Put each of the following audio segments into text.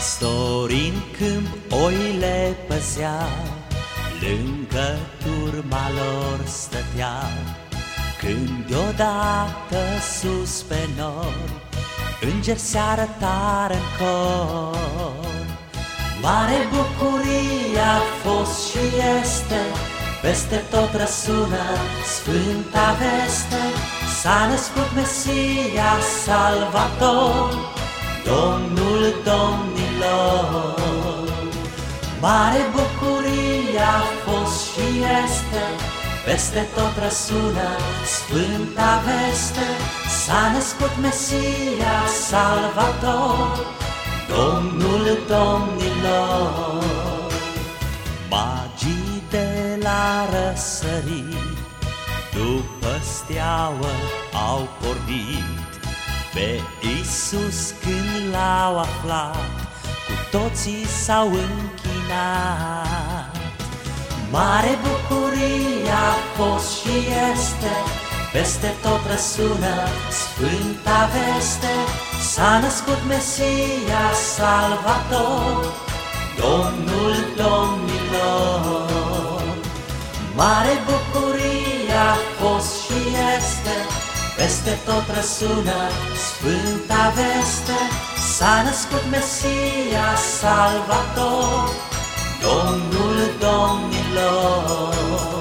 Pastorii în câmp oile păzeau, lângă turma lor stăteau, când deodată sus pe nori îngeri se arătară în cor. Mare bucurie a fost și este, peste tot răsună sfânta veste. S-a născut Mesia Salvator, Domnul domnilor. Mare bucurie a fost și este, peste tot răsună sfânta veste. S-a născut Mesia Salvator, Domnul domnilor. Magii de la răsărit după steaua au pornit, pe Iisus când l-au aflat, cu toții s-au închinat. Mare bucurie a fost și este, peste tot răsună sfânta veste. S-a născut Mesia Salvator, Domnul domnilor. Mare bucurie a fost și este, peste tot răsună sfânta veste. S-a născut Mesia Salvator, Domnul domnilor.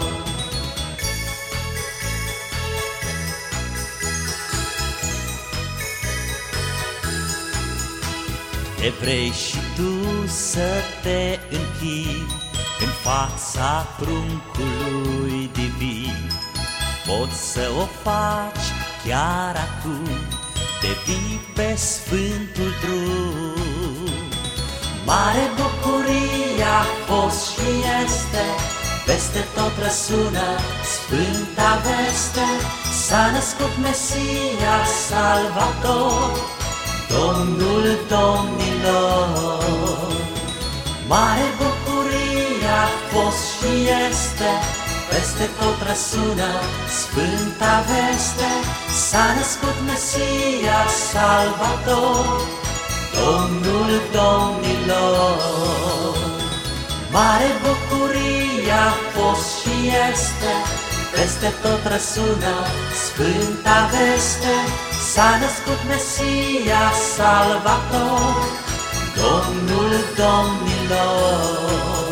Te vrei și tu să te închini în fața pruncului divin, poți să o faci chiar acum, devii pe sfântul drum. Mare bucurie a fost și este, peste tot răsună sfânta veste. S-a născut Mesia Salvator, Domnul domnilor. Mare bucurie a fost și este, peste tot răsună sfânta veste. S-a născut Mesia Salvator, Domnul domnilor. Mare bucurie a fost și este, peste tot răsună sfânta veste. S-a născut Mesia Salvator, Domnul domnilor.